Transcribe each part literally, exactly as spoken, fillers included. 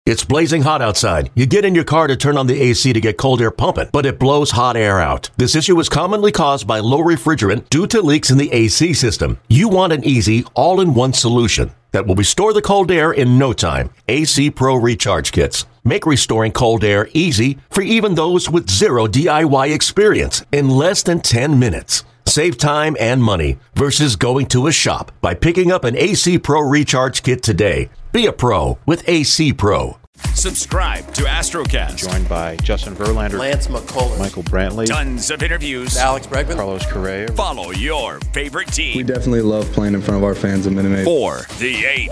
It's blazing hot outside. You get in your car to turn on the A C to get cold air pumping, but it blows hot air out. This issue is commonly caused by low refrigerant due to leaks in the A C system. You want an easy, all-in-one solution that will restore the cold air in no time. A C Pro Recharge Kits make restoring cold air easy for even those with zero D I Y experience in less than ten minutes. Save time and money versus going to a shop by picking up an A C Pro Recharge Kit today. Be a pro with A C Pro. Subscribe to Astrocast. Joined by Justin Verlander, Lance McCullers, Michael Brantley, Tons of interviews, Alex Bregman, Carlos Correa. Follow your favorite team. We definitely love playing in front of our fans at Minute Maid. For the H.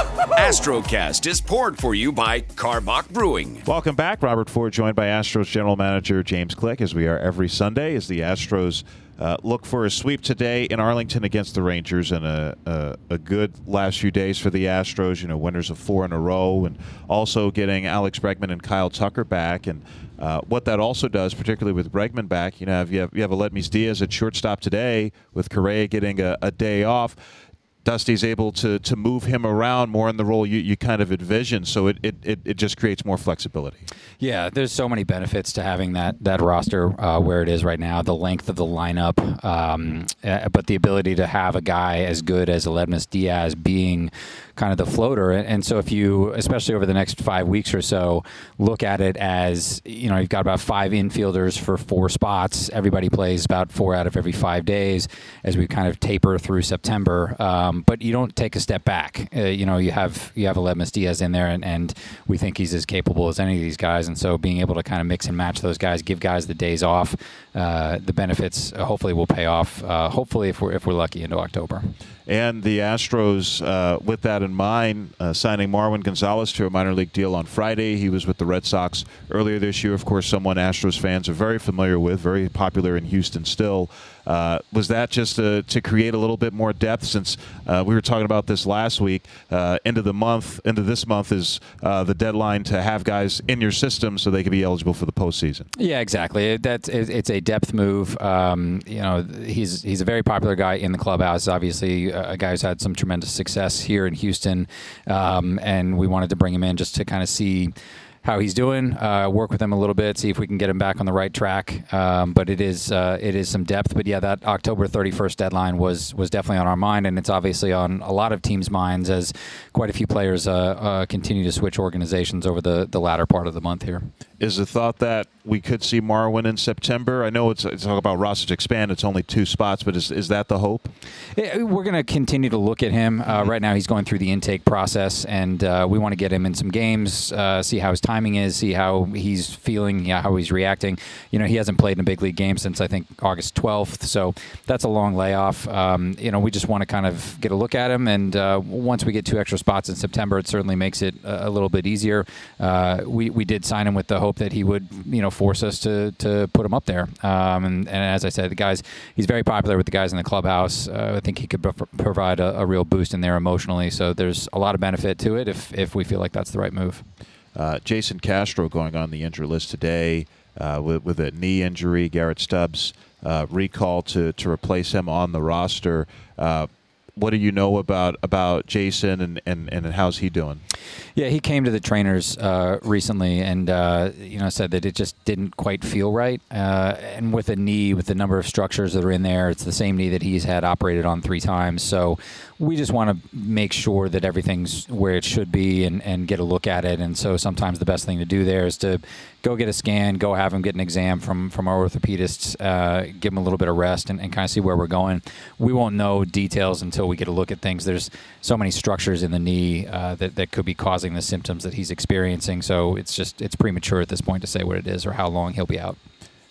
Astrocast is poured for you by Karbach Brewing. Welcome back. Robert Ford joined by Astros General Manager James Click, as we are every Sunday, as the Astros Uh, look for a sweep today in Arlington against the Rangers, and a, a a good last few days for the Astros. You know, winners of four in a row, and also getting Alex Bregman and Kyle Tucker back. And uh, what that also does, particularly with Bregman back, you know, if you have you have Aledmys Diaz at shortstop today, with Correa getting a, a day off. Dusty's able to to move him around more in the role you, you kind of envision, so it, it, it, it just creates more flexibility. Yeah, there's so many benefits to having that that roster uh, where it is right now. The length of the lineup, um, uh, but the ability to have a guy as good as Aledmys Diaz being kind of the floater. And, and so if you, especially over the next five weeks or so, look at it as, you know, you've got about five infielders for four spots. Everybody plays about four out of every five days as we kind of taper through September. Um, but you don't take a step back. Uh, you know, you have you have Aledmys Diaz in there, and, and we think he's as capable as any of these guys. And so being able to kind of mix and match those guys, give guys the days off, uh, the benefits uh, hopefully will pay off. Uh, hopefully, if we're if we're lucky, into October. And the Astros, uh, with that in mind, uh, signing Marwin Gonzalez to a minor league deal on Friday. He was with the Red Sox earlier this year. Of course, someone Astros fans are very familiar with, very popular in Houston still. Uh, was that just to, to create a little bit more depth, since uh, we were talking about this last week? Uh, end of the month, end of this month is uh, the deadline to have guys in your system so they can be eligible for the postseason. Yeah, exactly. That's it's a depth move. Um, you know, he's he's a very popular guy in the clubhouse. Obviously, a guy who's had some tremendous success here in Houston, um, and we wanted to bring him in just to kind of see how he's doing, uh, work with him a little bit, see if we can get him back on the right track. Um, but it is uh, it is some depth. But yeah, that October thirty-first deadline was was definitely on our mind, and it's obviously on a lot of teams' minds as quite a few players uh, uh, continue to switch organizations over the, the latter part of the month here. Is the thought that we could see Marwin in September? I know it's, it's talk about rosters expand. It's only two spots, but is is that the hope? Yeah, we're going to continue to look at him. Uh, right now, he's going through the intake process, and uh, we want to get him in some games, uh, see how his timing is, see how he's feeling, yeah, how he's reacting. You know, he hasn't played in a big league game since, I think, August twelfth, so that's a long layoff. Um, you know, we just want to kind of get a look at him, and uh, once we get two extra spots in September, it certainly makes it a, a little bit easier. Uh, we, we did sign him with the hope that he would, you know, force us to to put him up there. Um, and, and as I said, the guys, he's very popular with the guys in the clubhouse. Uh, I think he could pro- provide a, a real boost in there emotionally. So there's a lot of benefit to it if if we feel like that's the right move. Uh, Jason Castro going on the injury list today uh, with, with a knee injury. Garrett Stubbs uh, recalled to, to replace him on the roster. Uh, what do you know about about Jason, and, and, and how's he doing? Yeah, he came to the trainers uh, recently and uh, you know said that it just didn't quite feel right. Uh, and with a knee, with the number of structures that are in there, it's the same knee that he's had operated on three times. So we just want to make sure that everything's where it should be and, and get a look at it. And so sometimes the best thing to do there is to go get a scan, go have him get an exam from, from our orthopedists, uh, give him a little bit of rest and, and kind of see where we're going. We won't know details until we get a look at things. There's so many structures in the knee uh, that, that could be causing the symptoms that he's experiencing. So it's just it's premature at this point to say what it is or how long he'll be out.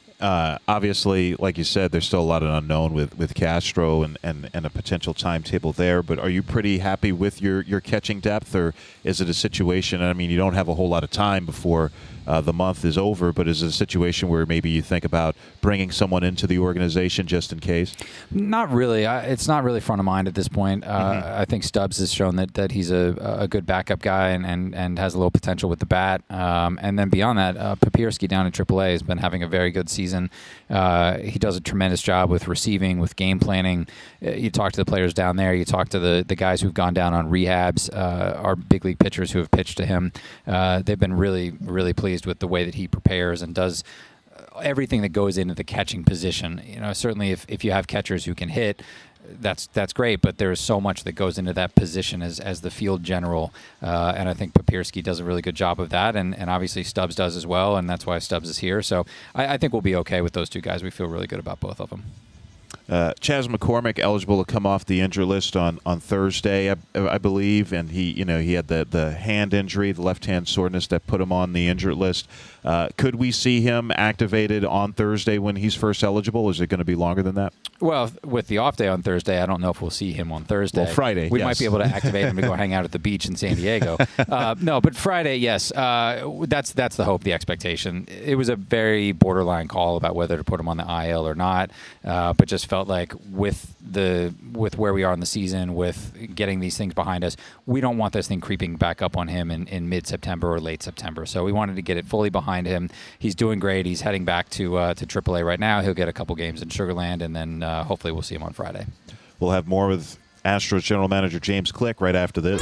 Uh, obviously, like you said, there's still a lot of unknown with, with Castro and, and, and a potential timetable there. But are you pretty happy with your, your catching depth, or is it a situation? I mean, you don't have a whole lot of time before uh, the month is over, but is it a situation where maybe you think about bringing someone into the organization just in case? Not really. I, it's not really front of mind at this point. Uh, mm-hmm. I think Stubbs has shown that, that he's a, a good backup guy and, and, and has a little potential with the bat. Um, and then beyond that, uh, Papierski down in triple A has been having a very good season season. Uh, he does a tremendous job with receiving, with game planning. Uh, you talk to the players down there. You talk to the, the guys who've gone down on rehabs, uh, our big league pitchers who have pitched to him. Uh, they've been really, really pleased with the way that he prepares and does everything that goes into the catching position. You know, certainly if, if you have catchers who can hit, that's that's great, but there is so much that goes into that position as as the field general, uh, and I think Papierski does a really good job of that, and, and obviously Stubbs does as well, and that's why Stubbs is here. So I, I think we'll be okay with those two guys. We feel really good about both of them. Uh, Chas McCormick eligible to come off the injury list on, on Thursday, I, I believe, and he you know he had the, the hand injury, the left hand soreness that put him on the injured list. Uh, could we see him activated on Thursday when he's first eligible? Is it going to be longer than that? Well, with the off day on Thursday, I don't know if we'll see him on Thursday. Well, Friday, we yes. might be able to activate him to go hang out at the beach in San Diego. Uh, no, but Friday, yes, uh, that's that's the hope, the expectation. It was a very borderline call about whether to put him on the I L or not, uh, but just felt like with the with where we are in the season, with getting these things behind us, we don't want this thing creeping back up on him in, in mid-September or late September. So we wanted to get it fully behind him. He's doing great. He's heading back to uh, to triple A right now. He'll get a couple games in Sugar Land, and then uh, hopefully we'll see him on Friday. We'll have more with Astros General Manager James Click right after this.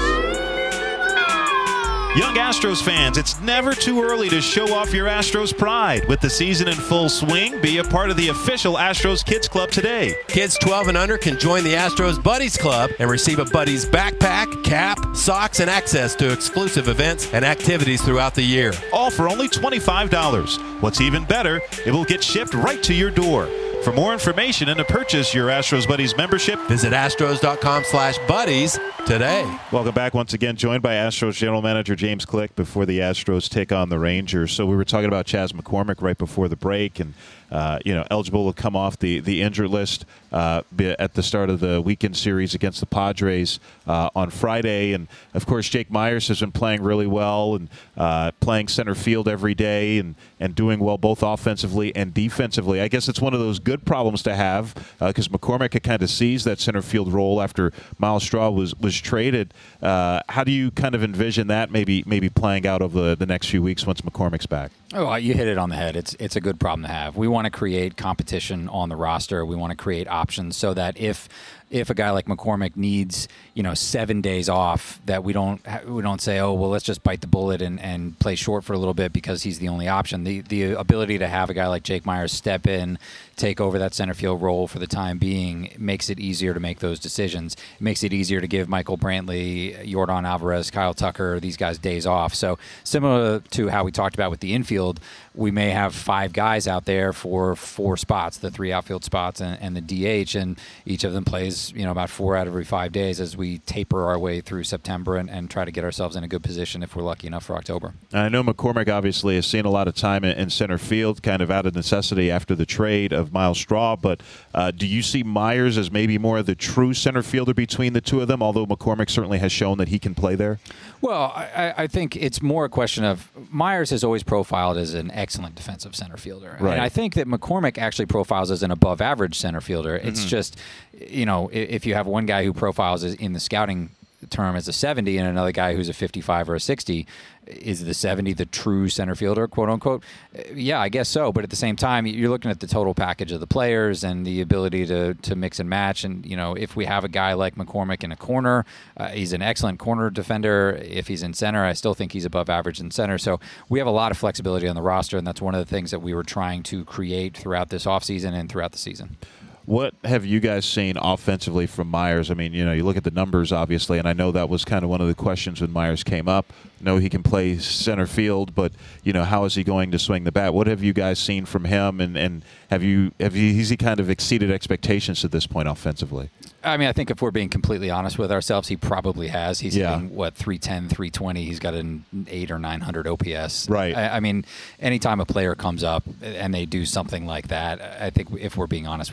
Young Astros fans, it's never too early to show off your Astros pride. With the season in full swing, be a part of the official Astros Kids Club today. Kids twelve and under can join the Astros Buddies Club and receive a Buddies backpack, cap, socks, and access to exclusive events and activities throughout the year. All for only twenty-five dollars. What's even better, it will get shipped right to your door. For more information and to purchase your Astros Buddies membership, visit astros.com slash buddies today. Welcome back once again, joined by Astros General Manager James Click before the Astros take on the Rangers. So we were talking about Chas McCormick right before the break, and uh, you know, eligible to come off the, the injured list uh, at the start of the weekend series against the Padres uh, on Friday. And, of course, Jake Meyers has been playing really well and uh, playing center field every day and, and doing well both offensively and defensively. I guess it's one of those good problems to have because uh, McCormick had kind of seized that center field role after Myles Straw was, was traded. Uh, how do you kind of envision that maybe maybe playing out over the, the next few weeks once McCormick's back? Oh, you hit it on the head. It's it's a good problem to have. We want to create competition on the roster. We want to create options so that if if a guy like McCormick needs, you know, seven days off, that we don't we don't say, oh, well, let's just bite the bullet and, and play short for a little bit because he's the only option. The the ability to have a guy like Jake Meyers step in, take over that center field role for the time being makes it easier to make those decisions. It makes it easier to give Michael Brantley, Yordan Alvarez, Kyle Tucker, these guys days off. So similar to how we talked about with the infield, we may have five guys out there for four spots, the three outfield spots and, and the D H, and each of them plays, you know, about four out of every five days as we taper our way through September and, and try to get ourselves in a good position if we're lucky enough for October. I know McCormick obviously has seen a lot of time in, in center field, kind of out of necessity after the trade of Myles Straw, but uh, do you see Meyers as maybe more of the true center fielder between the two of them, although McCormick certainly has shown that he can play there? Well, I, I think it's more a question of Meyers has always profiled as an excellent defensive center fielder. Right. And I think that McCormick actually profiles as an above average center fielder. It's mm-hmm. just, you know, if you have one guy who profiles as in the scouting term as a seventy and another guy who's a fifty-five or a sixty, is the seventy the true center fielder, quote unquote? Yeah, I guess so. But at the same time, you're looking at the total package of the players and the ability to to mix and match. And, you know, if we have a guy like McCormick in a corner, uh, he's an excellent corner defender. If he's in center, I still think he's above average in center. So we have a lot of flexibility on the roster, and that's one of the things that we were trying to create throughout this offseason and throughout the season. What have you guys seen offensively from Meyers? I mean, you know, you look at the numbers, obviously, and I know that was kind of one of the questions when Meyers came up. I know he can play center field, but, you know, how is he going to swing the bat? What have you guys seen from him, and, and have you have you, has he kind of exceeded expectations at this point offensively? I mean, I think if we're being completely honest with ourselves, he probably has. He's yeah. hitting, what, three ten, three twenty. He's got an eight or nine hundred O P S. Right. I, I mean, anytime a player comes up and they do something like that, I think if we're being honest, we have to say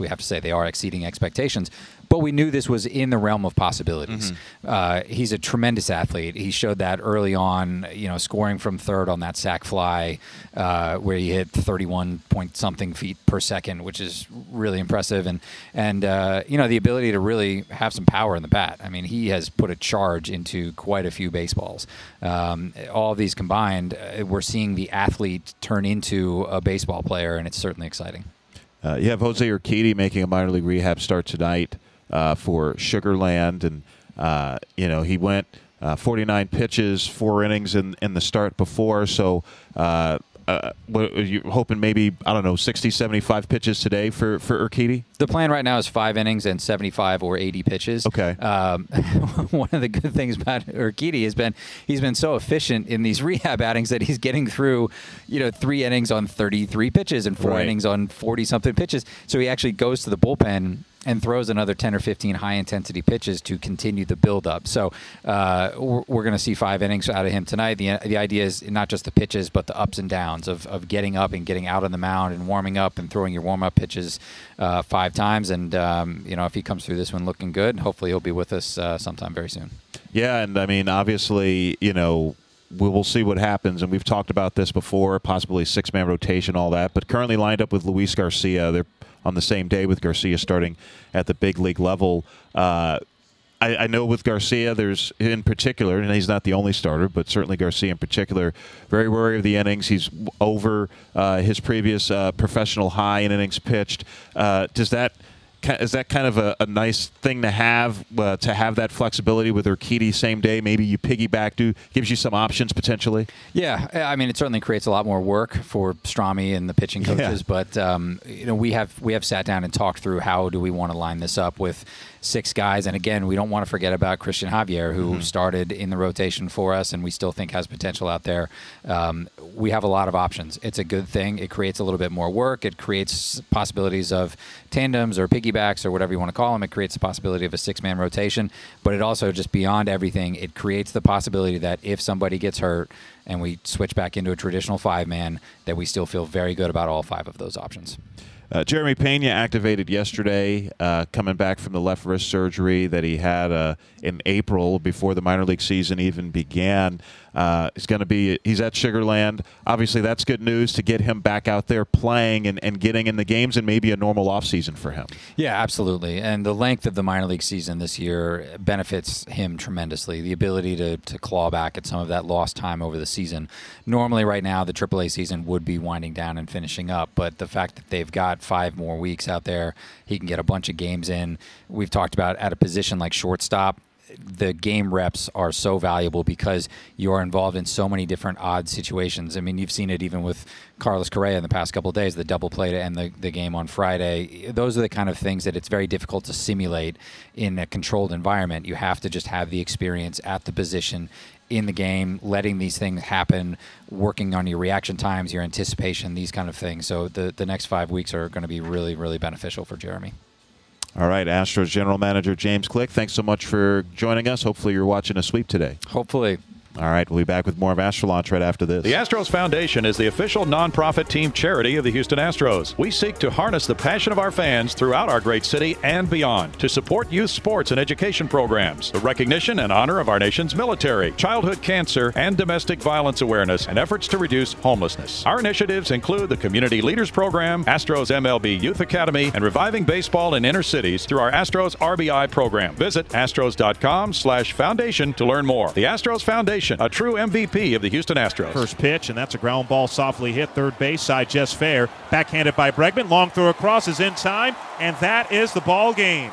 They are exceeding expectations. But we knew this was in the realm of possibilities. Mm-hmm. Uh, he's a tremendous athlete. He showed that early on, you know, scoring from third on that sack fly uh, where he hit thirty-one point something feet per second, which is really impressive. And, and uh, you know, the ability to really have some power in the bat. I mean, he has put a charge into quite a few baseballs. Um, all of these combined, uh, we're seeing the athlete turn into a baseball player, and it's certainly exciting. Uh, you have Jose Urquidy making a minor league rehab start tonight uh, for Sugar Land, and uh, you know he went uh, forty-nine pitches, four innings in in the start before. So, uh, uh, what, are you hoping maybe I don't know sixty, seventy-five pitches today for for Urquidy? The plan right now is five innings and seventy-five or eighty pitches. Okay. Um, one of the good things about Urquidy has been he's been so efficient in these rehab outings that he's getting through, you know, three innings on thirty-three pitches and four right. innings on forty-something pitches. So he actually goes to the bullpen and throws another ten or fifteen high-intensity pitches to continue the build-up. So uh, we're, we're going to see five innings out of him tonight. The the idea is not just the pitches, but the ups and downs of, of getting up and getting out on the mound and warming up and throwing your warm-up pitches uh, five times. And, um, you know, if he comes through this one looking good, hopefully he'll be with us uh, sometime very soon. Yeah, and, I mean, obviously, you know, we will see what happens, and we've talked about this before, possibly six-man rotation, all that, but currently lined up with Luis Garcia. They're on the same day with Garcia starting at the big league level. Uh, I, I know with Garcia, there's in particular, and he's not the only starter, but certainly Garcia in particular, very wary of the innings. He's over uh, his previous uh, professional high in innings pitched. Uh, does that Is that kind of a, a nice thing to have, uh, to have that flexibility with Urquidy same day? Maybe you piggyback, do gives you some options potentially? Yeah, I mean, it certainly creates a lot more work for Strami and the pitching coaches. Yeah. But um, you know, we have we have sat down and talked through how do we want to line this up with six guys. And again, we don't want to forget about Christian Javier, who mm-hmm. started in the rotation for us, and we still think has potential out there. Um, we have a lot of options. It's a good thing. It creates a little bit more work. It creates possibilities of tandems or piggybacks or whatever you want to call them. It creates the possibility of a six-man rotation, but it also, just beyond everything, it creates the possibility that if somebody gets hurt and we switch back into a traditional five-man, that we still feel very good about all five of those options. Uh, Jeremy Pena activated yesterday, uh, coming back from the left wrist surgery that he had uh, in April before the minor league season even began. Uh, he's going to be he's at Sugar Land. Obviously, that's good news to get him back out there playing and, and getting in the games, and maybe a normal offseason for him. Yeah, absolutely. And the length of the minor league season this year benefits him tremendously. The ability to, to claw back at some of that lost time over the season. Normally, right now, the triple A season would be winding down and finishing up, but the fact that they've got five more weeks out there, he can get a bunch of games in. We've talked about at a position like shortstop, the game reps are so valuable because you are involved in so many different odd situations. I mean, you've seen it even with Carlos Correa in the past couple of days, the double play to end the, the game on Friday. Those are the kind of things that it's very difficult to simulate in a controlled environment. You have to just have the experience at the position in the game, letting these things happen, working on your reaction times, your anticipation, these kind of things. So the, the next five weeks are going to be really, really beneficial for Jeremy. All right, Astros General Manager James Click, thanks so much for joining us. Hopefully you're watching a sweep today. Hopefully. All right, we'll be back with more of Astro Launch right after this. The Astros Foundation is the official nonprofit team charity of the Houston Astros. We seek to harness the passion of our fans throughout our great city and beyond to support youth sports and education programs, the recognition and honor of our nation's military, childhood cancer and domestic violence awareness, and efforts to reduce homelessness. Our initiatives include the Community Leaders Program, Astros M L B Youth Academy, and reviving baseball in inner cities through our Astros R B I program. Visit astros.com slash foundation to learn more. The Astros Foundation, a true M V P of the Houston Astros. First pitch, and that's a ground ball softly hit third base side, just fair. Backhanded by Bregman. Long throw across is in time, and that is the ball game.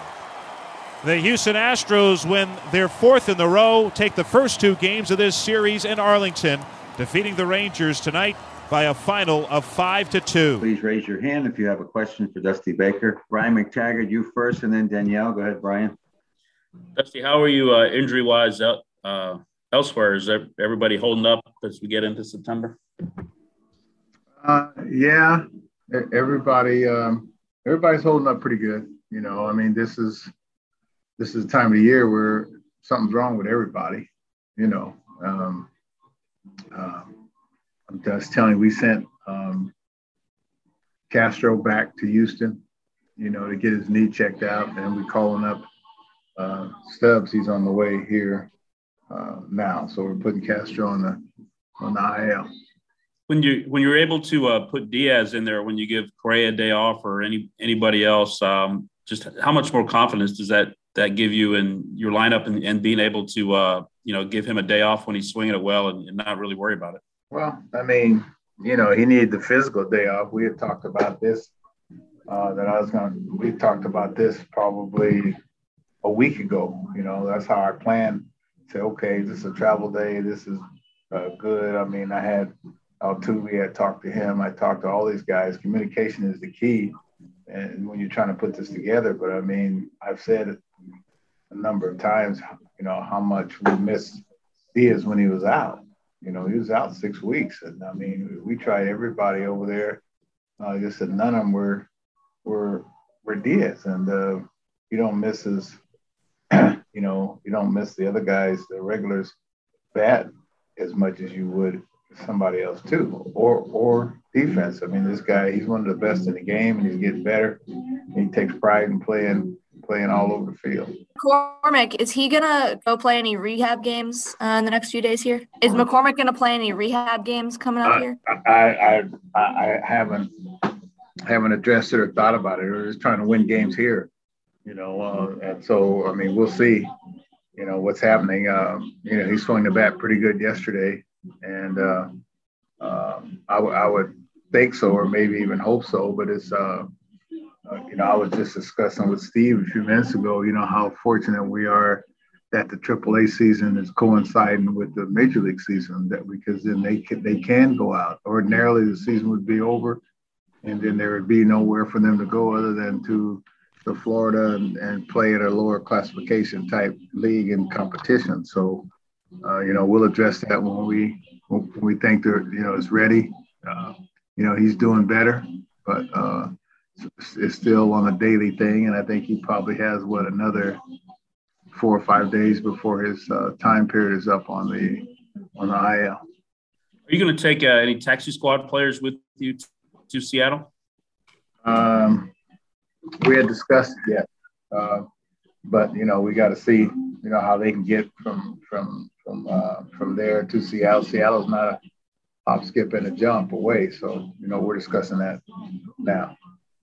The Houston Astros win their fourth in the row, take the first two games of this series in Arlington, defeating the Rangers tonight by a final of five to two. Please raise your hand if you have a question for Dusty Baker. Brian McTaggart, you first, and then Danielle. Go ahead, Brian. Dusty, how are you uh, injury-wise out? Uh, Elsewhere, is everybody holding up as we get into September? Uh, yeah, everybody, um, everybody's holding up pretty good. You know, I mean, this is this is the time of the year where something's wrong with everybody. You know, um, um, I'm just telling you, we sent um, Castro back to Houston. you know, to get his knee checked out. And we're calling up uh, Stubbs. He's on the way here uh, now. So we're putting Castro on the on the I L. When you when you're able to uh, put Diaz in there, when you give Correa a day off or any anybody else, um, just how much more confidence does that that give you in your lineup and, and being able to uh, you know give him a day off when he's swinging it well and, and not really worry about it? Well, I mean, you know, he needed the physical day off. We had talked about this. Uh, that I was going to. We talked about this probably a week ago. You know, that's how I planned. Say, okay, this is a travel day. This is uh, good. I mean, I had. Altuve, I talked to him. I talked to all these guys. Communication is the key, and when you're trying to put this together. But I mean, I've said it a number of times. You know how much we missed Diaz when he was out. You know, he was out six weeks, and I mean, we tried everybody over there. Uh, just said none of them were were were Diaz, and uh, you don't miss his. You know, you don't miss the other guys, the regulars, bat as much as you would somebody else too, or or defense. I mean, this guy, he's one of the best in the game, and he's getting better. He takes pride in playing playing all over the field. McCormick, is he gonna go play any rehab games uh, in the next few days here? Is McCormick gonna play any rehab games coming up I, here? I, I I I haven't haven't addressed it or thought about it. We're just trying to win games here, you know. Uh, and so, I mean, we'll see. You know what's happening. Um, you know, he swung the bat pretty good yesterday. And uh, uh, I, w- I would think so, or maybe even hope so. But it's, uh, uh, you know, I was just discussing with Steve a few minutes ago, you know, how fortunate we are that the triple A season is coinciding with the Major League season, that because then they can, they can go out. Ordinarily, the season would be over, and then there would be nowhere for them to go other than to to Florida and, and play at a lower classification type league and competition. So, Uh, you know, we'll address that when we when we think that, you know, it's ready. Uh, you know, he's doing better, but uh, it's, it's still on a daily thing. And I think he probably has, what, another four or five days before his uh, time period is up on the on the I L. Are you going to take uh, any taxi squad players with you t- to Seattle? Um, we had discussed it yet, uh, but, you know, we got to see, you know, how they can get from from from uh, from there to Seattle. Seattle's not a hop, skip, and a jump away. So, you know, we're discussing that now.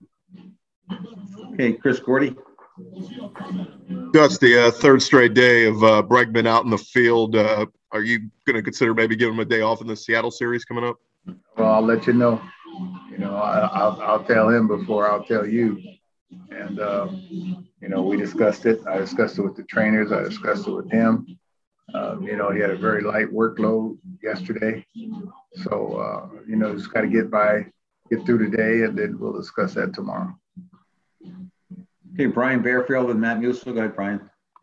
Okay, Chris Gordy. Dusty, uh, third straight day of uh, Bregman out in the field. Uh, are you going to consider maybe giving him a day off in the Seattle series coming up? Well, I'll let you know. You know, I, I'll, I'll tell him before I'll tell you. And, uh, you know, we discussed it. I discussed it with the trainers. I discussed it with him. Uh, you know, he had a very light workload yesterday. So, uh, you know, just got to get by, get through the day, and then we'll discuss that tomorrow. Okay, Brian Bearfield and Matt Musil. Go ahead, Brian.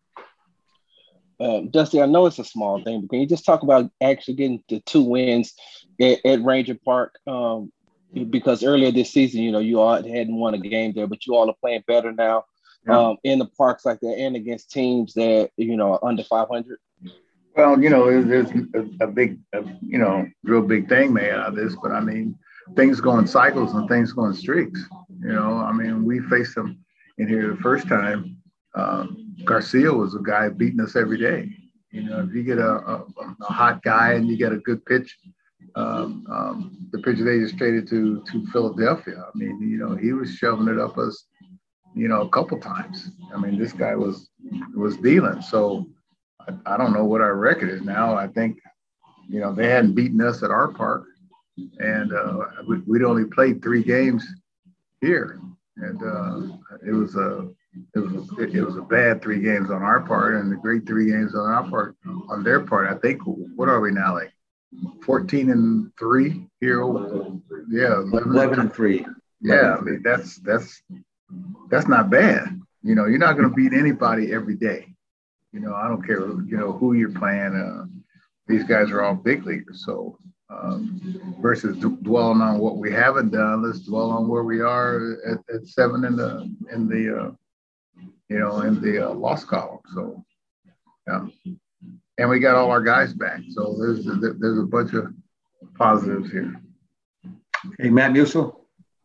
Uh, Dusty, I know it's a small thing, but can you just talk about actually getting the two wins at, at Ranger Park? Um, because earlier this season, you know, you all hadn't won a game there, but you all are playing better now yeah. um, in the parks like that and against teams that, you know, are under five hundred. Well, you know, there's a, a big, a, you know, real big thing made out of this, but I mean, things go in cycles and things go in streaks. You know, I mean, we faced them in here the first time. Um, Garcia was a guy beating us every day. You know, if you get a, a, a hot guy and you get a good pitch, um, um, the pitcher they just traded to to Philadelphia. I mean, you know, he was shoving it up us, you know, a couple times. I mean, this guy was was dealing. So I, I don't know what our record is now. I think, you know, they hadn't beaten us at our park, and uh, we, we'd only played three games here, and uh, it was a it was a, it was a bad three games on our part, and the great three games on our part on their part. I think, what are we now, like fourteen and three here? Yeah, eleven and three. Yeah, I mean, that's that's that's not bad. You know, you're not going to beat anybody every day. You know, I don't care, you know, who you're playing. Uh, these guys are all big leaguers. So um, versus d- dwelling on what we haven't done, let's dwell on where we are at, at seven in the in the uh, you know in the uh, loss column. So yeah, and we got all our guys back. So there's there's a bunch of positives here. Hey, Matt Musil.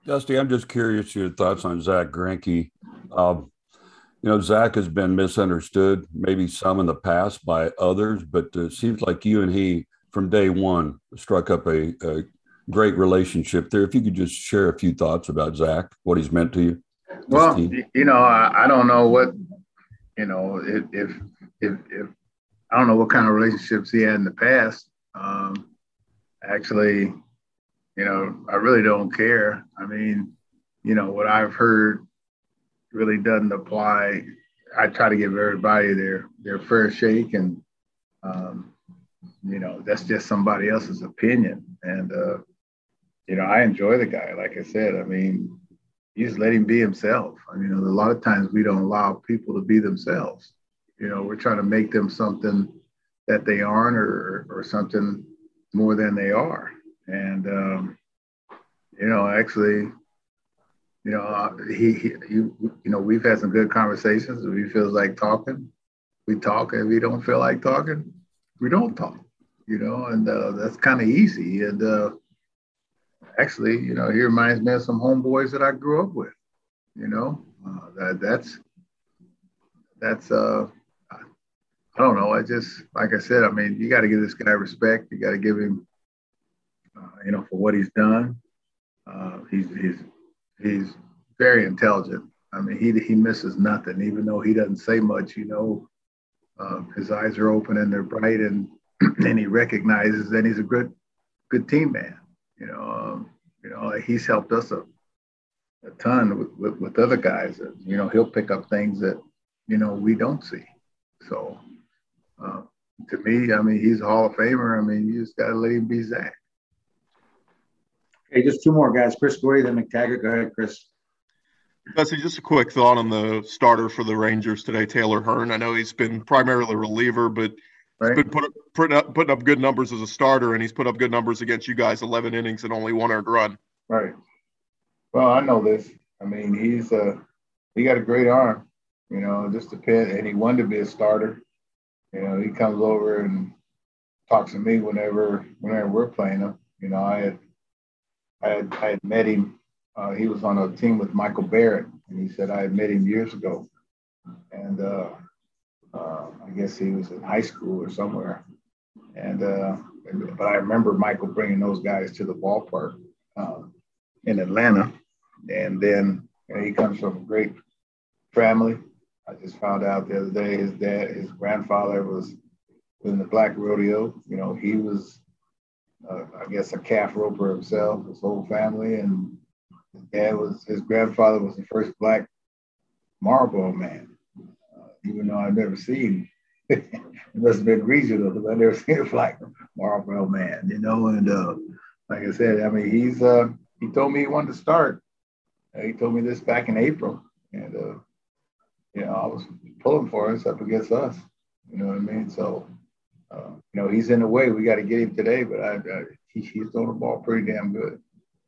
Dusty, I'm just curious your thoughts on Zach Greinke. Um, you know, Zach has been misunderstood, maybe some in the past by others, but it seems like you and he, from day one, struck up a, a great relationship there. If you could just share a few thoughts about Zach, what he's meant to you. Well, you know, I, I don't know what, you know, if, if, if, if, I don't know what kind of relationships he had in the past. Um, actually, you know, I really don't care. I mean, you know, what I've heard really doesn't apply. I try to give everybody their, their fair shake, and, um, you know, that's just somebody else's opinion. And, uh, you know, I enjoy the guy. Like I said, I mean, you just let him be himself. I mean, a lot of times we don't allow people to be themselves. You know, we're trying to make them something that they aren't, or, or something more than they are. And, um, you know, actually, you know, uh, he, he, you, you know, we've had some good conversations. If he feels like talking, we talk. If we don't feel like talking, we don't talk, you know, and uh, that's kind of easy. And uh, actually, you know, he reminds me of some homeboys that I grew up with, you know, uh, that that's, that's, uh, I don't know. I just, like I said, I mean, you got to give this guy respect. You got to give him, uh, you know, for what he's done. Uh, he's, he's, he's very intelligent. I mean, he, he misses nothing, even though he doesn't say much, you know, uh, his eyes are open and they're bright, and, and he recognizes that he's a good, good team man. You know, um, you know, like he's helped us a, a ton with, with, with other guys that, you know, he'll pick up things that, you know, we don't see. So, Uh, to me, I mean, he's a Hall of Famer. I mean, you just got to let him be Zach. Hey, just two more guys. Chris Gordy, then McTaggart. Go ahead, Chris. Dusty, just a quick thought on the starter for the Rangers today, Taylor Hearn. I know he's been primarily a reliever, but right. he's been put up, putting, up, putting up good numbers as a starter, and he's put up good numbers against you guys, eleven innings and only one earned run. Right. Well, I know this. I mean, he's uh, he got a great arm. You know, it just depends. And he wanted to be a starter. You know, he comes over and talks to me whenever whenever we're playing him. You know, I had I had, I had met him. Uh, he was on a team with Michael Barrett, and he said I had met him years ago. And uh, uh, I guess he was in high school or somewhere. And uh, but I remember Michael bringing those guys to the ballpark uh, in Atlanta. And then you know, he comes from a great family. I just found out the other day his dad, his grandfather was, was in the Black Rodeo. You know, he was, uh, I guess, a calf roper himself, his whole family. And his dad was, his grandfather was the first black Marlboro man, uh, even though I've never seen him. It must have been regional because I've never seen a black Marlboro man, you know. And uh, like I said, I mean, he's, uh, he told me he wanted to start. Uh, he told me this back in April. And, uh, you know, I was pulling for us up against us. You know what I mean? So, uh, you know, he's in the way. We got to get him today, but I, I, he, he's throwing the ball pretty damn good.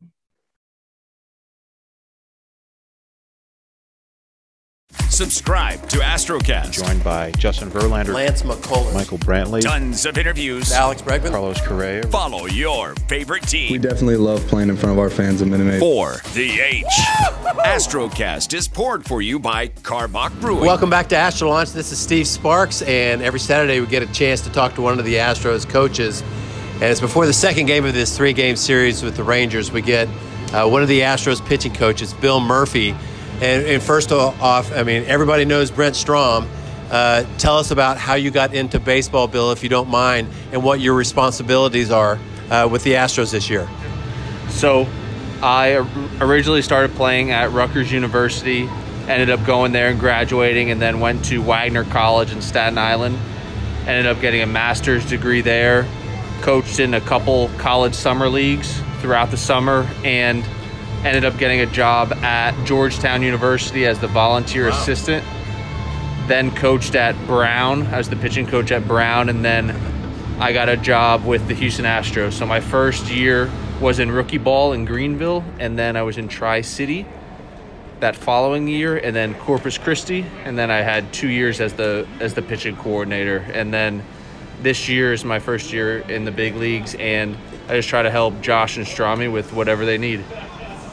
Subscribe to Astrocast. Joined by Justin Verlander, Lance McCullers, Michael Brantley, Tons of interviews. Alex Bregman, Carlos Correa. Follow your favorite team. We definitely love playing in front of our fans at Minute Maid. For the H. Astrocast is poured for you by Karbach Brewing. Welcome back to Astro Launch. This is Steve Sparks, and every Saturday we get a chance to talk to one of the Astros coaches. And it's before the second game of this three-game series with the Rangers. We get uh, one of the Astros pitching coaches, Bill Murphy. And, and first off, I mean, everybody knows Brent Strom. Uh, tell us about how you got into baseball, Bill, if you don't mind, and what your responsibilities are uh, with the Astros this year. So I originally started playing at Rutgers University, ended up going there and graduating, and then went to Wagner College in Staten Island. Ended up getting a master's degree there, coached in a couple college summer leagues throughout the summer, and ended up getting a job at Georgetown University as the volunteer wow. assistant. Then coached at Brown. I was the pitching coach at Brown, and then I got a job with the Houston Astros. So my first year was in rookie ball in Greenville, and then I was in Tri-City that following year, and then Corpus Christi, and then I had two years as the as the pitching coordinator. And then this year is my first year in the big leagues, and I just try to help Josh and Strami with whatever they need.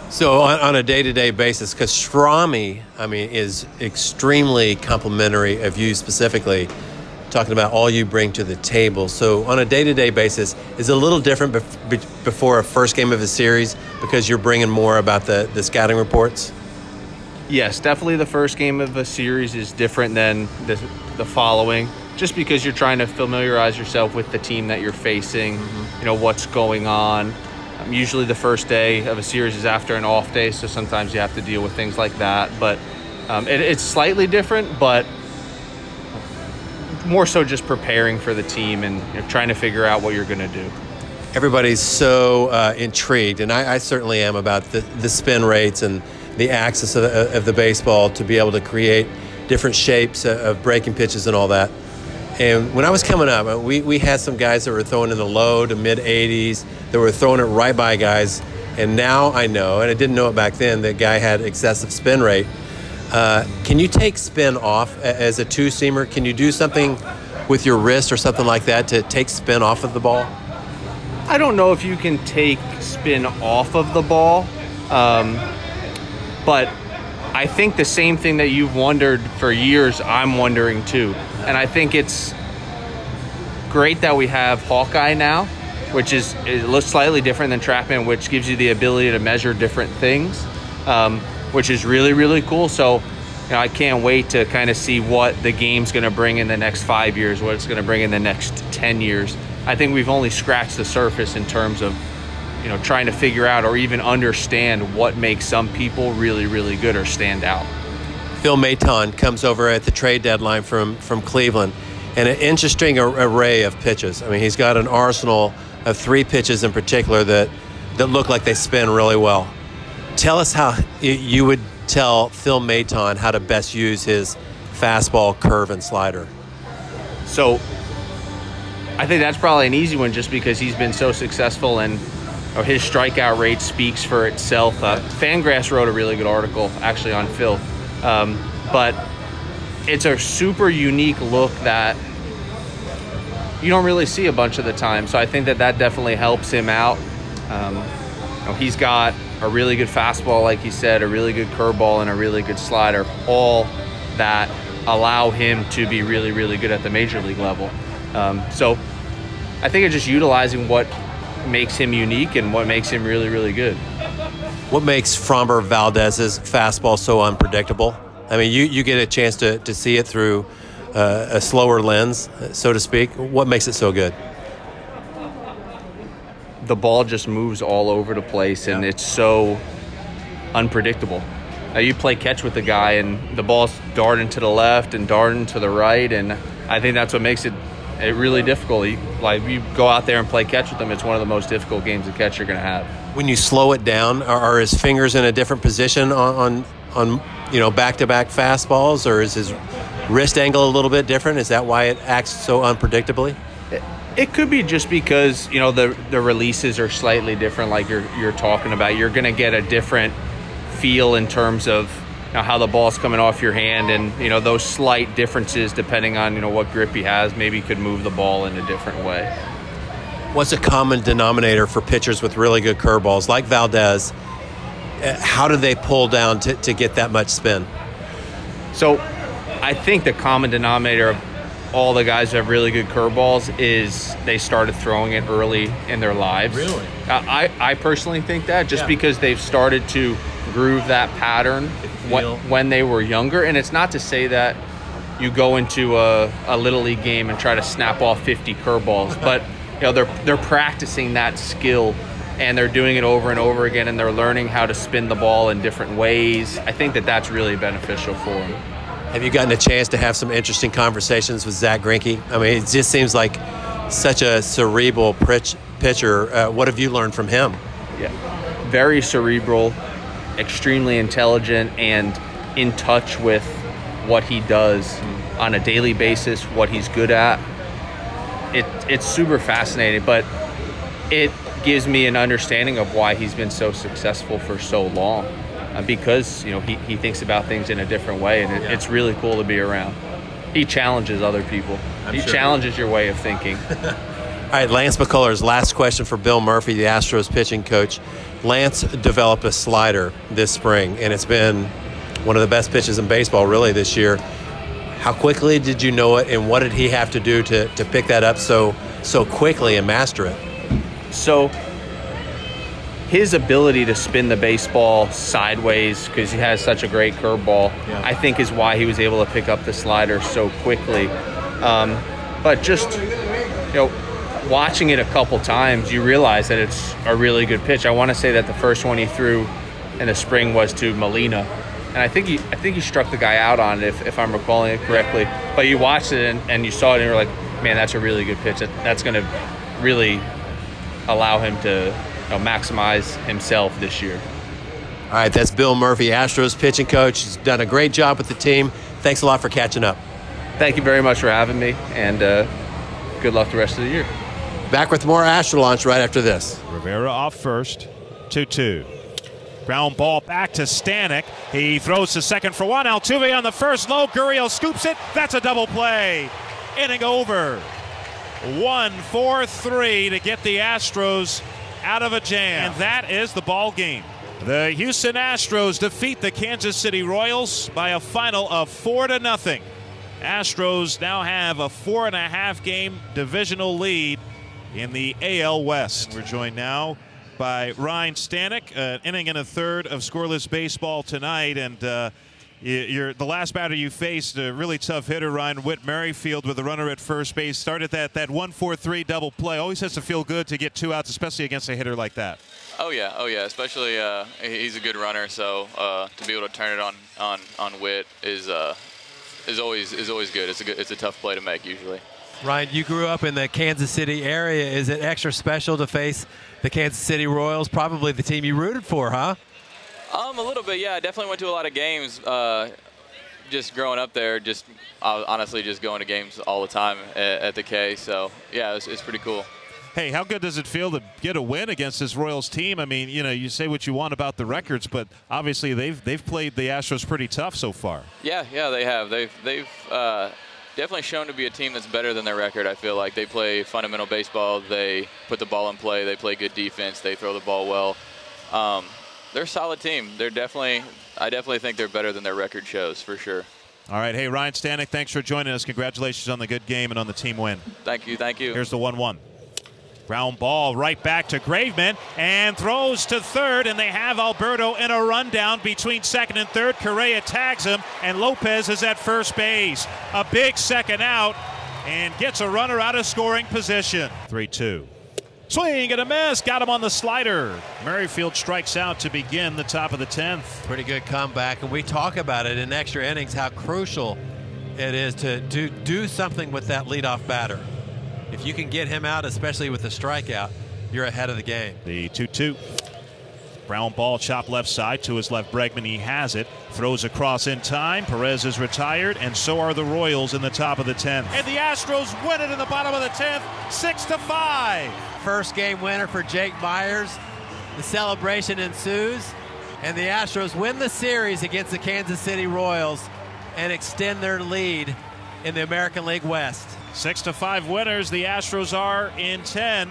So on, on a day-to-day basis, because Strami, I mean, is extremely complimentary of you specifically, talking about all you bring to the table. So on a day-to-day basis, is it a little different bef- before a first game of a series because you're bringing more about the, the scouting reports? Yes, definitely the first game of a series is different than the, the following, just because you're trying to familiarize yourself with the team that you're facing, mm-hmm. you know, what's going on. Um, usually the first day of a series is after an off day, so sometimes you have to deal with things like that. But um, it, it's slightly different, but more so just preparing for the team and you know, trying to figure out what you're going to do. Everybody's so uh, intrigued, and I, I certainly am, about the, the spin rates and the axis of the, of the baseball to be able to create different shapes of breaking pitches and all that. And when I was coming up, we, we had some guys that were throwing in the low to mid eighties, that were throwing it right by guys. And now I know, and I didn't know it back then, that guy had excessive spin rate. Uh, can you take spin off as a two-seamer? Can you do something with your wrist or something like that to take spin off of the ball? I don't know if you can take spin off of the ball, um, but I think the same thing that you've wondered for years, I'm wondering too. And I think it's great that we have Hawkeye now, which is it looks slightly different than TrackMan, which gives you the ability to measure different things, um, which is really, really cool. So, you know, I can't wait to kind of see what the game's going to bring in the next five years, what it's going to bring in the next ten years. I think we've only scratched the surface in terms of, you know, trying to figure out or even understand what makes some people really, really good or stand out. Phil Maton comes over at the trade deadline from, from Cleveland, and an interesting ar- array of pitches. I mean, he's got an arsenal of three pitches in particular that, that look like they spin really well. Tell us how you would tell Phil Maton how to best use his fastball, curve, and slider. So I think that's probably an easy one just because he's been so successful and or his strikeout rate speaks for itself. Uh, Fangraphs wrote a really good article actually on Phil. Um, but it's a super unique look that you don't really see a bunch of the time. So I think that that definitely helps him out. Um, you know, he's got a really good fastball, like he said, a really good curveball, and a really good slider, all that allow him to be really, really good at the major league level. Um, so I think it's just utilizing what makes him unique and what makes him really, really good. What makes Framber Valdez's fastball so unpredictable? I mean, you, you get a chance to, to see it through uh, a slower lens, so to speak. What makes it so good? The ball just moves all over the place, and yeah. It's so unpredictable. Now, you play catch with the guy, and the ball's darting to the left and darting to the right, and I think that's what makes it it really difficult. You, like you go out there and play catch with him, it's one of the most difficult games of catch you're going to have. When you slow it down, are, are his fingers in a different position on, on, on you know, back-to-back fastballs, or is his wrist angle a little bit different? Is that why it acts so unpredictably? It, it could be just because, you know, the the releases are slightly different, like you're you're talking about. You're going to get a different feel in terms of, you know, how the ball's coming off your hand, and, you know, those slight differences depending on, you know, what grip he has maybe could move the ball in a different way. What's a common denominator for pitchers with really good curveballs like Valdez? How do they pull down to, to get that much spin? So I think the common denominator of all the guys who have really good curveballs is they started throwing it early in their lives. Really? I, I personally think that just yeah. because they've started to groove that pattern when, when they were younger. And it's not to say that you go into a, a Little League game and try to snap off fifty curveballs, but you know they're they're practicing that skill, and they're doing it over and over again, and they're learning how to spin the ball in different ways. I think that that's really beneficial for them. Have you gotten a chance to have some interesting conversations with Zach Greinke? I mean, it just seems like such a cerebral pitcher. Uh, what have you learned from him? Yeah, very cerebral, extremely intelligent, and in touch with what he does on a daily basis, what he's good at. It, it's super fascinating, but it gives me an understanding of why he's been so successful for so long, uh, because you know he, he thinks about things in a different way, and it, yeah. it's really cool to be around. He challenges other people. I'm he sure. challenges your way of thinking. All right, Lance McCullers, last question for Bill Murphy, the Astros pitching coach. Lance developed a slider this spring, and it's been one of the best pitches in baseball really this year. How quickly did you know it, and what did he have to do to, to pick that up so so quickly and master it? So his ability to spin the baseball sideways, because he has such a great curveball, yeah. I think is why he was able to pick up the slider so quickly. Um, but just, you know, watching it a couple times, you realize that it's a really good pitch. I want to say that the first one he threw in the spring was to Molina, and I think he I think he struck the guy out on it, if, if I'm recalling it correctly. But you watched it and, and you saw it and you're like, man, that's a really good pitch. That, that's going to really allow him to, you know, maximize himself this year. All right, that's Bill Murphy, Astros pitching coach. He's done a great job with the team. Thanks a lot for catching up. Thank you very much for having me, and uh, good luck the rest of the year. Back with more Astro Launch right after this. Rivera off first, two two. Ground ball back to Stanek. He throws to second for one. Altuve on the first, low. Gurriel scoops it. That's a double play. Inning over. One, four, three to get the Astros out of a jam. And that is the ball game. The Houston Astros defeat the Kansas City Royals by a final of four to nothing. Astros now have a four and a half game divisional lead in the A L West. We're joined now by Ryan Stanek, an inning and a third of scoreless baseball tonight. And uh, you're the last batter you faced, a really tough hitter, Ryan Whit Merrifield, with a runner at first base. Started that that one four three double play. Always has to feel good to get two outs, especially against a hitter like that. Oh yeah, oh yeah. Especially uh, he's a good runner, so uh, to be able to turn it on on on Whit is uh, is always is always good. It's a good, it's a tough play to make usually. Ryan, you grew up in the Kansas City area. Is it extra special to face the Kansas City Royals? Probably the team you rooted for, huh? Um, a little bit, yeah. I definitely went to a lot of games. Uh, just growing up there, just uh, honestly just going to games all the time at, at the K. So yeah, it's, it's pretty cool. Hey, how good does it feel to get a win against this Royals team? I mean, you know, you say what you want about the records, but obviously they've they've played the Astros pretty tough so far. Yeah, yeah, they have. They've they've. Uh, Definitely shown to be a team that's better than their record. I feel like they play fundamental baseball. They put the ball in play. They play good defense. They throw the ball well. Um, they're a solid team. They're definitely, I definitely think they're better than their record shows for sure. All right. Hey, Ryan Stanek, thanks for joining us. Congratulations on the good game and on the team win. Thank you. Thank you. Here's the one one. Ground ball right back to Graveman and throws to third, and they have Alberto in a rundown between second and third. Correa tags him, and Lopez is at first base. A big second out and gets a runner out of scoring position. three two. Swing and a miss. Got him on the slider. Merrifield strikes out to begin the top of the tenth. Pretty good comeback, and we talk about it in extra innings how crucial it is to do, do something with that leadoff batter. If you can get him out, especially with a strikeout, you're ahead of the game. The two two. Brown ball chopped left side to his left. Bregman, he has it. Throws across in time. Perez is retired, and so are the Royals in the top of the tenth. And the Astros win it in the bottom of the tenth, six to five. First game winner for Jake Myers. The celebration ensues, and the Astros win the series against the Kansas City Royals and extend their lead in the American League West. Six to five winners. The Astros are in ten,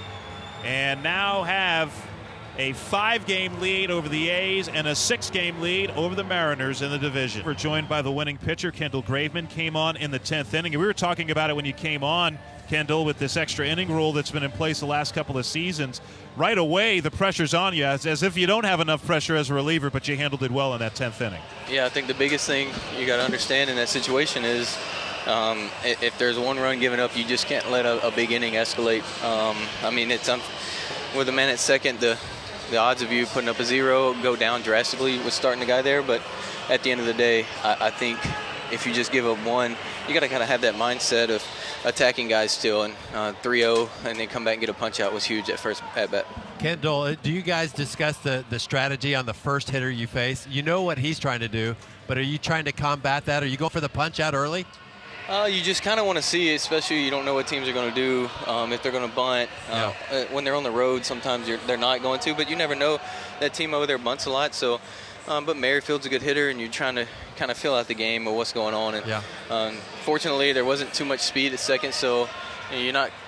and now have a five-game lead over the A's and a six-game lead over the Mariners in the division. We're joined by the winning pitcher, Kendall Graveman, came on in the tenth inning, and we were talking about it when you came on, Kendall, with this extra inning rule that's been in place the last couple of seasons. Right away, the pressure's on you, as, as if you don't have enough pressure as a reliever, but you handled it well in that tenth inning. Yeah, I think the biggest thing you got to understand in that situation is Um, if there's one run given up, you just can't let a, a big inning escalate. Um, I mean, it's um, with a man at second, the the odds of you putting up a zero go down drastically with starting the guy there. But at the end of the day, I, I think if you just give up one, you got to kind of have that mindset of attacking guys still. And uh, three oh and then come back and get a punch out was huge at first at bat. Kendall, do you guys discuss the, the strategy on the first hitter you face? You know what he's trying to do, but are you trying to combat that? Are you going for the punch out early? Uh, you just kind of want to see, especially you don't know what teams are going to do, um, if they're going to bunt. Uh, yeah. uh, when they're on the road, sometimes you're, they're not going to, but you never know. That team over there bunts a lot. So, um, but Merrifield's a good hitter, and you're trying to kind of fill out the game of what's going on. And yeah. um, fortunately, there wasn't too much speed at second, so you're not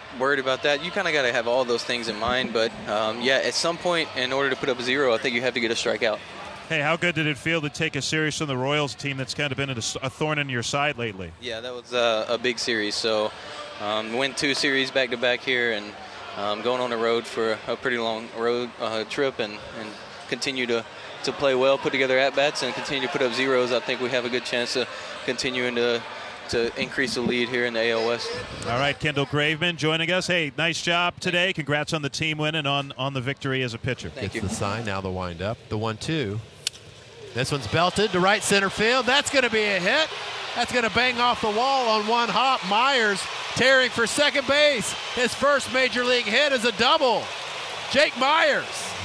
worried about that. You kind of got to have all those things in mind. But, um, yeah, at some point, in order to put up zero, I think you have to get a strikeout. Hey, how good did it feel to take a series from the Royals team that's kind of been a, a thorn in your side lately? Yeah, that was uh, a big series. So um, went two series back-to-back here and um, going on the road for a pretty long road uh, trip and, and continue to, to play well, put together at-bats, and continue to put up zeros. I think we have a good chance of continuing to to increase the lead here in the A L West. All right, Kendall Graveman joining us. Hey, nice job today. Congrats on the team win and on, on the victory as a pitcher. Thank you. The sign, now the wind-up. The one two. This one's belted to right center field. That's going to be a hit. That's going to bang off the wall on one hop. Myers tearing for second base. His first major league hit is a double. Jake Myers.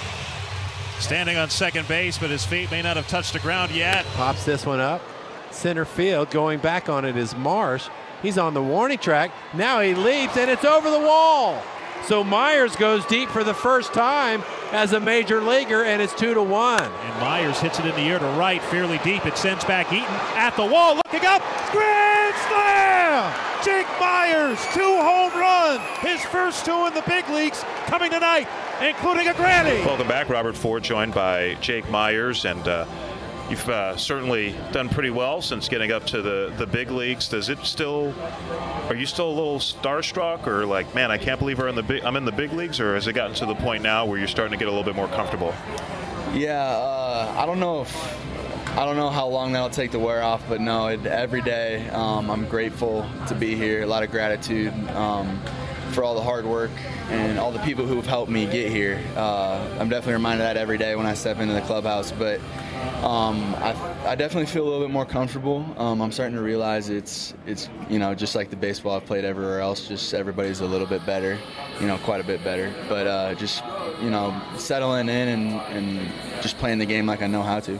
Standing on second base, but his feet may not have touched the ground yet. Pops this one up. Center field. Going back on it is Marsh. He's on the warning track. Now he leaps, and it's over the wall. So Myers goes deep for the first time as a major leaguer, and it's two to one. And Myers hits it in the air to right, fairly deep. It sends back Eaton at the wall, looking up. Grand slam! Jake Myers, two home run. His first two in the big leagues coming tonight, including a granny. Welcome back, Robert Ford, joined by Jake Myers, and uh, you've uh, certainly done pretty well since getting up to the, the big leagues. Does it still, are you still a little starstruck, or like, man, I can't believe we're in the big, I'm in the big leagues, or has it gotten to the point now where you're starting to get a little bit more comfortable? Yeah, uh, I don't know if, I don't know how long that'll take to wear off, but no, it, every day um, I'm grateful to be here. A lot of gratitude um, for all the hard work and all the people who have helped me get here. Uh, I'm definitely reminded of that every day when I step into the clubhouse, but Um, I, I definitely feel a little bit more comfortable. Um, I'm starting to realize it's, it's you know, just like the baseball I've played everywhere else, just everybody's a little bit better, you know, quite a bit better. But uh, just, you know, settling in and, and just playing the game like I know how to.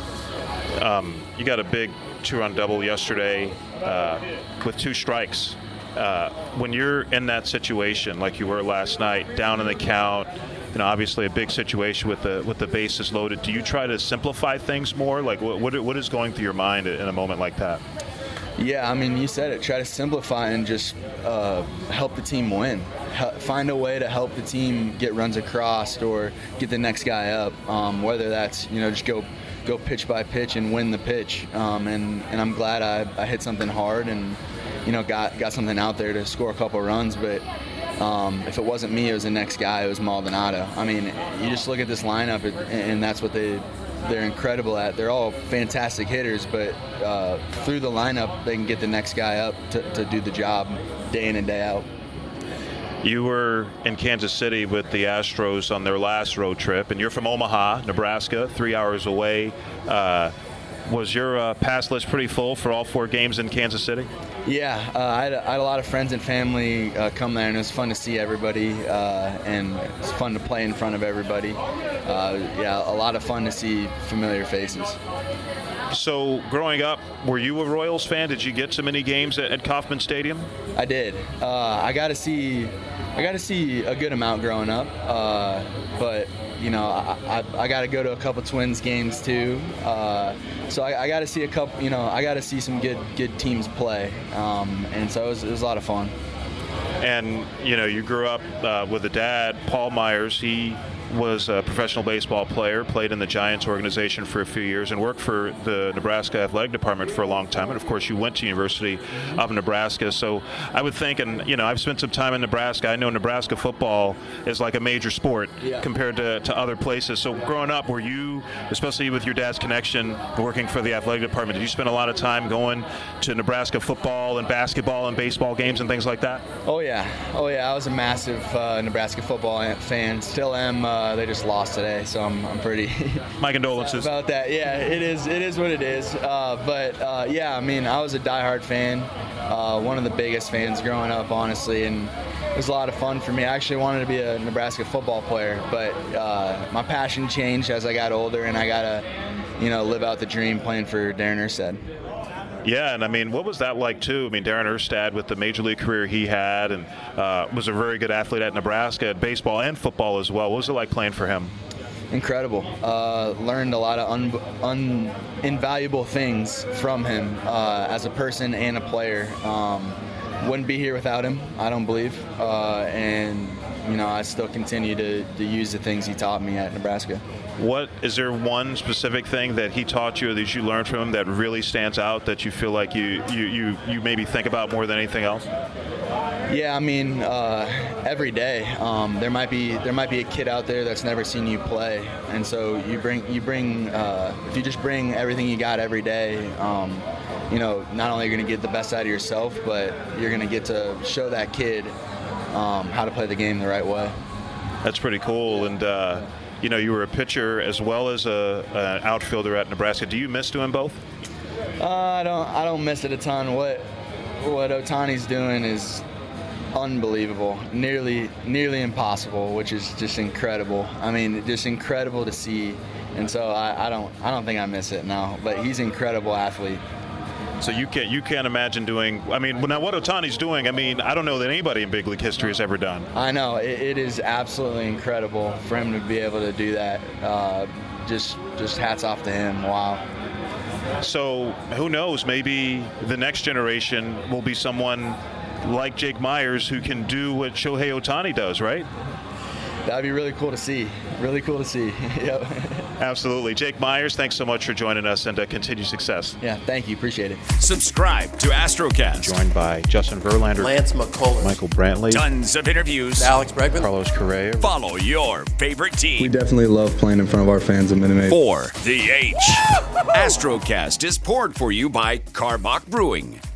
Um, you got a big two-run double yesterday uh, with two strikes. Uh, when you're in that situation like you were last night, down in the count, you know, obviously a big situation with the with the bases loaded. Do you try to simplify things more? Like, what what, what is going through your mind in a moment like that? Yeah, I mean, you said it. Try to simplify and just uh, help the team win. H- find a way to help the team get runs across or get the next guy up. Um, whether that's, you know, just go go pitch by pitch and win the pitch. Um, and and I'm glad I, I hit something hard and, you know, got got something out there to score a couple runs, but. Um, if it wasn't me, it was the next guy. It was Maldonado. I mean, you just look at this lineup, and that's what they, they're incredible at. They're all fantastic hitters, but uh, through the lineup, they can get the next guy up to, to do the job day in and day out. You were in Kansas City with the Astros on their last road trip, and you're from Omaha, Nebraska, three hours away. Uh, was your uh, pass list pretty full for all four games in Kansas City? Yeah, uh, I, had, I had a lot of friends and family uh, come there, and it was fun to see everybody, uh, and it's fun to play in front of everybody. Uh, yeah, a lot of fun to see familiar faces. So, growing up, were you a Royals fan? Did you get to many games at, at Kauffman Stadium? I did. Uh, I got to see, I got to see a good amount growing up, uh, but you know, I, I, I got to go to a couple Twins games too. Uh, so I, I got to see a couple, you know, I got to see some good good teams play, um, and so it was, it was a lot of fun. And you know, you grew up uh, with a dad, Paul Myers. He was a professional baseball player, played in the Giants organization for a few years, and worked for the Nebraska Athletic Department for a long time. And of course, you went to University of Nebraska. So I would think, and you know, I've spent some time in Nebraska. I know Nebraska football is like a major sport yeah. compared to, to other places. So growing up, were you, especially with your dad's connection, working for the athletic department, did you spend a lot of time going to Nebraska football and basketball and baseball games and things like that? Oh yeah, oh yeah. I was a massive uh, Nebraska football fan. Still am. Uh, Uh, they just lost today, so I'm, I'm pretty my condolences about that. Yeah, it is it is what it is. Uh, but uh, yeah, I mean, I was a diehard fan, uh, one of the biggest fans growing up, honestly, and it was a lot of fun for me. I actually wanted to be a Nebraska football player, but uh, my passion changed as I got older, and I got to, you know, live out the dream playing for Darren Erstad. Yeah, and I mean, what was that like too? I mean, Darren Erstad, with the major league career he had, and uh, was a very good athlete at Nebraska, at baseball and football as well. What was it like playing for him? Incredible. Uh, learned a lot of un, un, invaluable things from him uh, as a person and a player. Um, wouldn't be here without him, I don't believe. Uh, and, you know, I still continue to, to use the things he taught me at Nebraska. What is there one specific thing that he taught you or that you learned from him that really stands out that you feel like you, you, you, you maybe think about more than anything else? Yeah, I mean, uh, every day um, there might be there might be a kid out there that's never seen you play, and so you bring you bring uh, if you just bring everything you got every day, um, you know, not only are you going to get the best out of yourself, but you're going to get to show that kid um, how to play the game the right way. That's pretty cool, and uh, you know, you were a pitcher as well as a an outfielder at Nebraska. Do you miss doing both? Uh, I don't I don't miss it a ton. What what Ohtani's doing is unbelievable, nearly nearly impossible, which is just incredible. I mean, just incredible to see, and so I, I don't I don't think I miss it now. But he's an incredible athlete. So you can't you can't imagine doing. I mean, now what Ohtani's doing, I mean, I don't know that anybody in big league history has ever done. I know it, it is absolutely incredible for him to be able to do that. Uh, just just hats off to him. Wow. So who knows? Maybe the next generation will be someone like Jake Meyers who can do what Shohei Ohtani does, right? That'd be really cool to see. Really cool to see. Yep. Absolutely. Jake Meyers, thanks so much for joining us, and uh, continued success. Yeah, thank you. Appreciate it. Subscribe to AstroCast. Joined by Justin Verlander, Lance McCullers, Michael Brantley, tons of interviews, Alex Bregman, Carlos Correa. Follow your favorite team. We definitely love playing in front of our fans at Minute Maid. For the H. AstroCast is poured for you by Karbach Brewing.